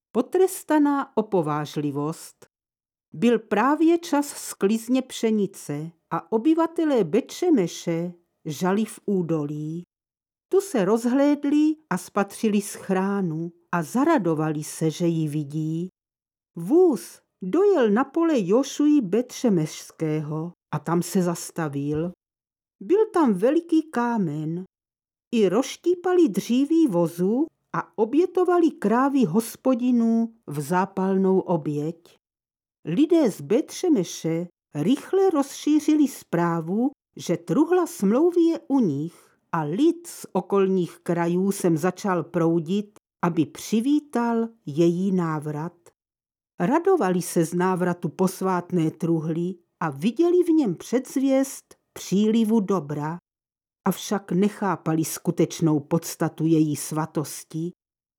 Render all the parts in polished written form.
Potrestaná opovážlivost. Byl právě čas sklizně pšenice a obyvatelé Betšemeše žali v údolí. Tu se rozhlédli a spatřili schránu a zaradovali se, že ji vidí. Vůz dojel na pole Jošuji Betšemešského a tam se zastavil. Byl tam veliký kámen. I rozštípali dříví vozu a obětovali krávy Hospodinu v zápalnou oběť. Lidé z Betšemeše rychle rozšířili zprávu, že truhla smlouvy je u nich a lid z okolních krajů sem začal proudit, aby přivítal její návrat. Radovali se z návratu posvátné truhly a viděli v něm předzvěst přílivu dobra, avšak nechápali skutečnou podstatu její svatosti.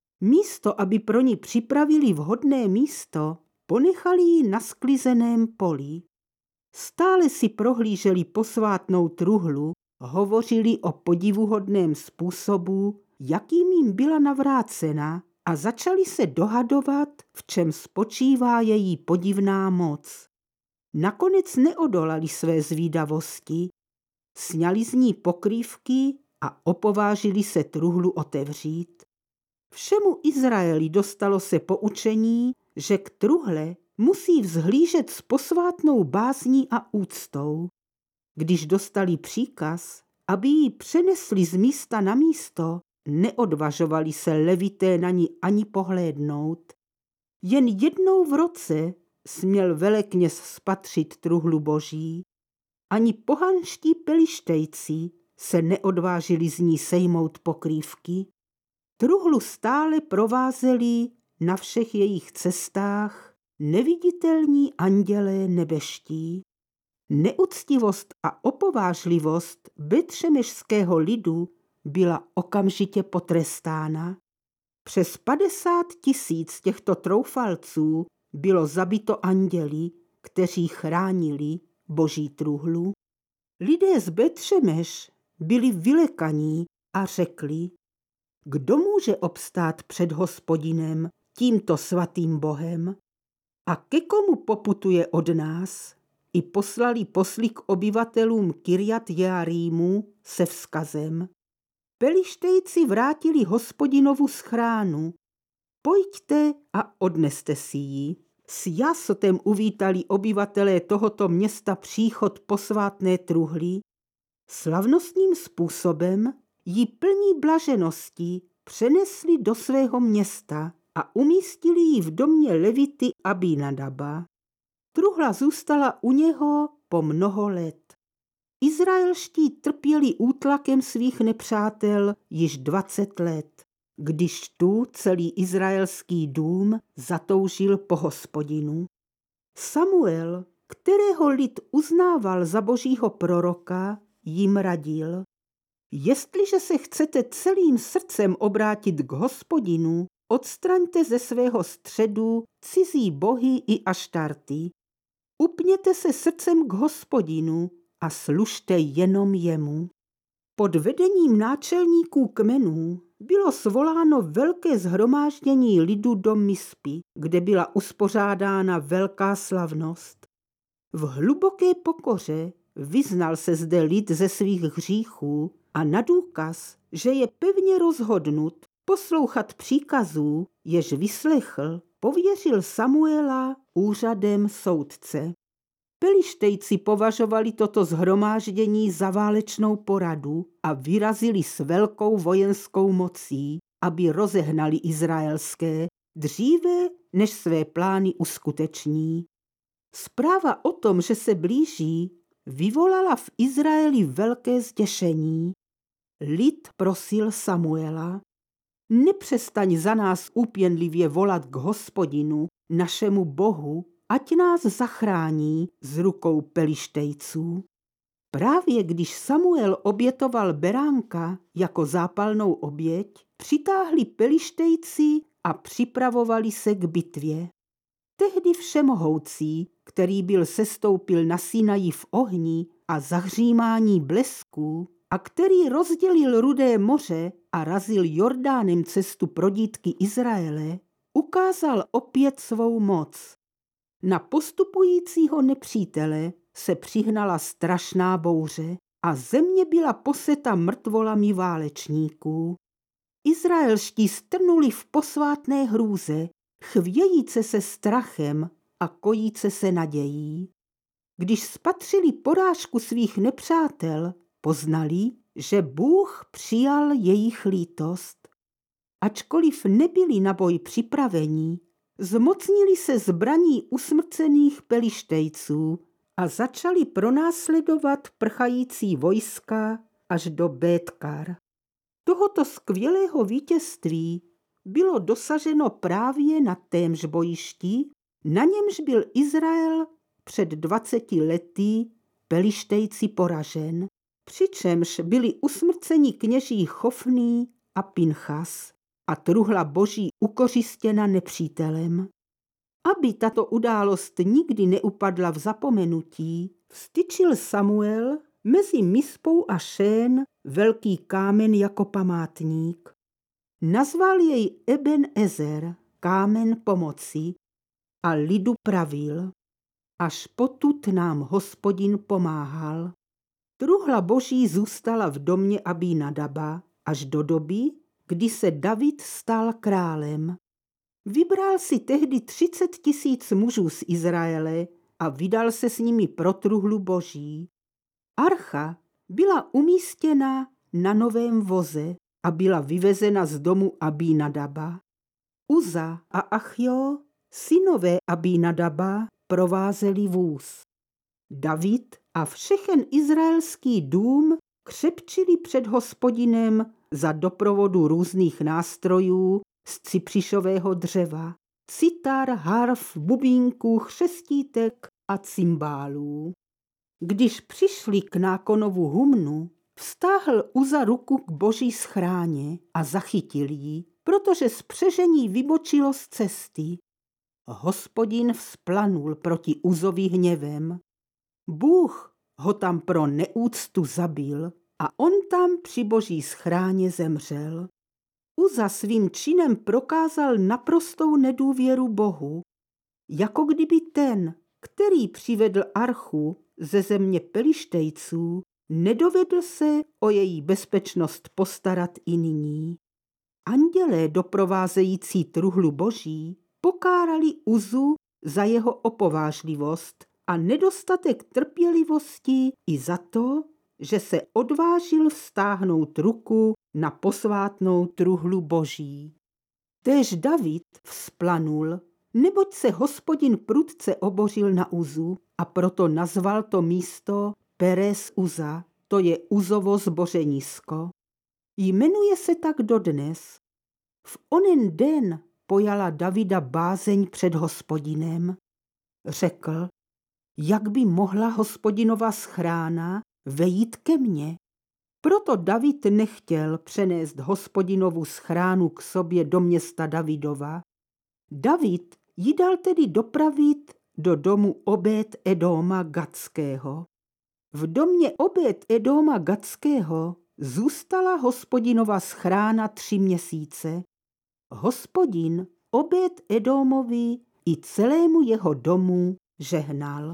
Místo, aby pro ní připravili vhodné místo, ponechali ji na sklizeném poli. Stále si prohlíželi posvátnou truhlu, hovořili o podivuhodném způsobu, jakým jim byla navrácena, a začali se dohadovat, v čem spočívá její podivná moc. Nakonec neodolali své zvídavosti, sňali z ní pokrývky a opovážili se truhlu otevřít. Všemu Izraeli dostalo se poučení, že k truhle musí vzhlížet s posvátnou bázní a úctou. Když dostali příkaz, aby ji přenesli z místa na místo, neodvažovali se levité na ní ani pohlédnout. Jen jednou v roce směl velekněz spatřit truhlu boží. Ani pohanští pelištejci se neodvážili z ní sejmout pokrývky. Truhlu stále provázeli na všech jejich cestách neviditelní andělé nebeští. Neúctivost a opovážlivost betšemešského lidu byla okamžitě potrestána. Přes 50 000 těchto troufalců bylo zabito anděli, kteří chránili boží truhlu. Lidé z Betšemeš byli vylekaní a řekli: kdo může obstát před Hospodinem, tímto svatým Bohem? A ke komu poputuje od nás? I poslali posly k obyvatelům Kirjat Jearímu se vzkazem: Pelištejci vrátili Hospodinovu schránu, pojďte a odneste si ji. S jásotem uvítali obyvatelé tohoto města příchod posvátné truhly. Slavnostním způsobem ji plní blaženosti přenesli do svého města a umístili ji v domě Levity Abinadaba. Truhla zůstala u něho po mnoho let. Izraelští trpěli útlakem svých nepřátel již 20 let, když tu celý izraelský dům zatoužil po Hospodinu. Samuel, kterého lid uznával za božího proroka, jim radil: jestliže se chcete celým srdcem obrátit k Hospodinu, odstraňte ze svého středu cizí bohy i aštarty. Upněte se srdcem k Hospodinu a služte jenom jemu. Pod vedením náčelníků kmenů bylo svoláno velké shromáždění lidu do Mispy, kde byla uspořádána velká slavnost. V hluboké pokoře vyznal se zde lid ze svých hříchů a na důkaz, že je pevně rozhodnut poslouchat příkazů, jež vyslechl, pověřil Samuela úřadem soudce. Pelištejci považovali toto shromáždění za válečnou poradu a vyrazili s velkou vojenskou mocí, aby rozehnali izraelské dříve, než své plány uskuteční. Zpráva o tom, že se blíží, vyvolala v Izraeli velké zděšení. Lid prosil Samuela: nepřestaň za nás úpěnlivě volat k Hospodinu, našemu Bohu, ať nás zachrání z rukou pelištejců. Právě když Samuel obětoval beránka jako zápalnou oběť, přitáhli pelištejci a připravovali se k bitvě. Tehdy Všemohoucí, který byl sestoupil na Sinaji v ohni a zahřímání blesků a který rozdělil Rudé moře a razil Jordánem cestu pro dítky Izraele, ukázal opět svou moc. Na postupujícího nepřítele se přihnala strašná bouře a země byla poseta mrtvolami válečníků. Izraelští strnuli v posvátné hrůze, chvějíce se strachem a kojíce se nadějí. Když spatřili porážku svých nepřátel, poznali, že Bůh přijal jejich lítost. Ačkoliv nebyli na boj připraveni, zmocnili se zbraní usmrcených Pelištejců a začali pronásledovat prchající vojska až do Bétkar. Tohoto skvělého vítězství bylo dosaženo právě na témž bojišti, na němž byl Izrael před 20 lety Pelištejci poražen, přičemž byli usmrceni kněží Chofný a Pinchas a truhla Boží ukořistěna nepřítelem. Aby tato událost nikdy neupadla v zapomenutí, vztyčil Samuel mezi Mispou a Šén velký kámen jako památník. Nazval jej Eben Ezer, kámen pomoci, a lidu pravil: až potud nám Hospodin pomáhal. Truhla Boží zůstala v domě Abínadaba až do doby, kdy se David stal králem. Vybral si tehdy 30 000 mužů z Izraele a vydal se s nimi pro truhlu Boží. Archa byla umístěna na novém voze a byla vyvezena z domu Abínadaba. Uza a Achjo, synové Abínadaba, provázeli vůz. David a všechen izraelský dům křepčili před Hospodinem za doprovodu různých nástrojů z cypřišového dřeva, citar, harf, bubínků, chřestítek a cymbálů. Když přišli k nákonovu humnu, vztáhl Uza ruku k Boží schráně a zachytil ji, protože spřežení vybočilo z cesty. Hospodin vzplanul proti Uzovi hněvem. Bůh ho tam pro neúctu zabil a on tam při Boží schráně zemřel. Uza svým činem prokázal naprostou nedůvěru Bohu, jako kdyby ten, který přivedl archu ze země Pelištejců, nedovedl se o její bezpečnost postarat i nyní. Andělé doprovázející truhlu Boží pokárali Uzu za jeho opovážlivost a nedostatek trpělivosti i za to, že se odvážil vztáhnout ruku na posvátnou truhlu Boží. Též David vzplanul, neboť se Hospodin prudce obořil na Uzu a proto nazval to místo Peres Uza, to je Uzovo zbořenisko. Jmenuje se tak dodnes. V onen den pojala Davida bázeň před Hospodinem. Řekl: jak by mohla Hospodinova schrána vejít ke mně? Proto David nechtěl přenést Hospodinovu schránu k sobě do města Davidova. David ji dal tedy dopravit do domu Obed Edoma Gatského. V domě Obed Edoma Gatského zůstala Hospodinova schrána 3 měsíce. Hospodin Obed Edomovi i celému jeho domu žehnal.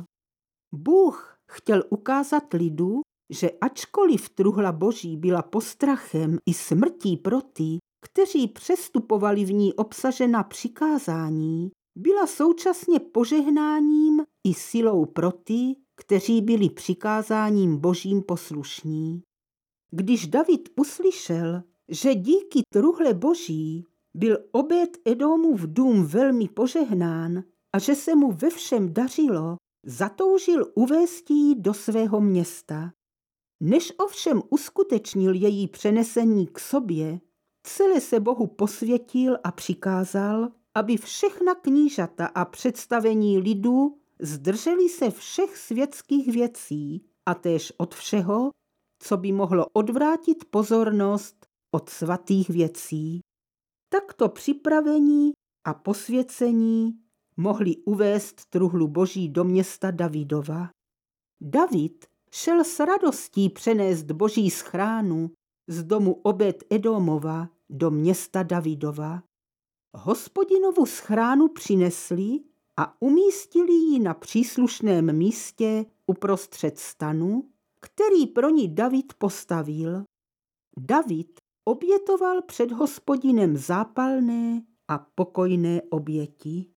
Bůh chtěl ukázat lidu, že ačkoliv truhla Boží byla postrachem i smrtí pro ty, kteří přestupovali v ní obsažená přikázání, byla současně požehnáním i silou pro ty, kteří byli přikázáním Božím poslušní. Když David uslyšel, že díky truhle Boží byl Obed Edomův dům velmi požehnán a že se mu ve všem dařilo, zatoužil uvést ji do svého města. Než ovšem uskutečnil její přenesení k sobě, celé se Bohu posvětil a přikázal, aby všechna knížata a představení lidu zdrželi se všech světských věcí a též od všeho, co by mohlo odvrátit pozornost od svatých věcí. Takto připravení a posvěcení mohli uvést truhlu Boží do města Davidova. David šel s radostí přenést Boží schránu z domu Obed Edomova do města Davidova. Hospodinovu schránu přinesli a umístili ji na příslušném místě uprostřed stanu, který pro ní David postavil. David obětoval před Hospodinem zápalné a pokojné oběti.